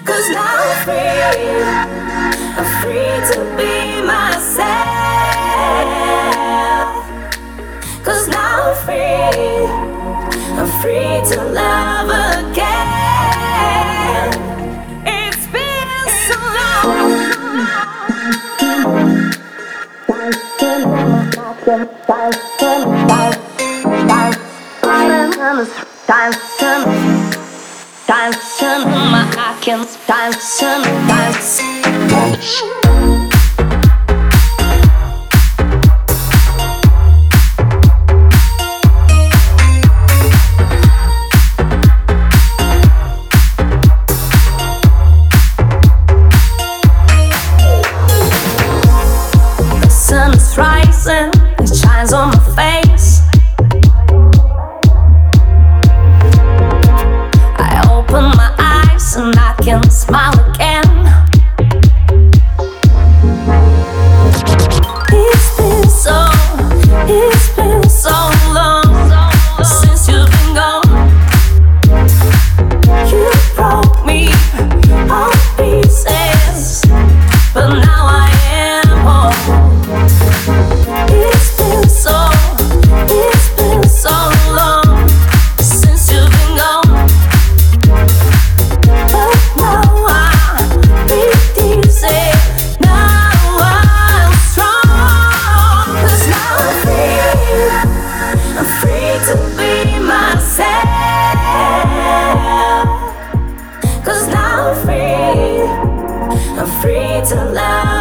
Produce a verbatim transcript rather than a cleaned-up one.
Cause now I'm free, I'm free to be myself. Cause now I'm free, I'm free to love again. It's been so long. Time to my I can time to dance. The sun is rising, it shines on my face. Open my eyes and I can smile again. It's been so, it's been so long since you've been gone. You broke me all pieces, but now I am whole. It's been so, it's been so long since you've been gone. Cause now I'm free, I'm free to love.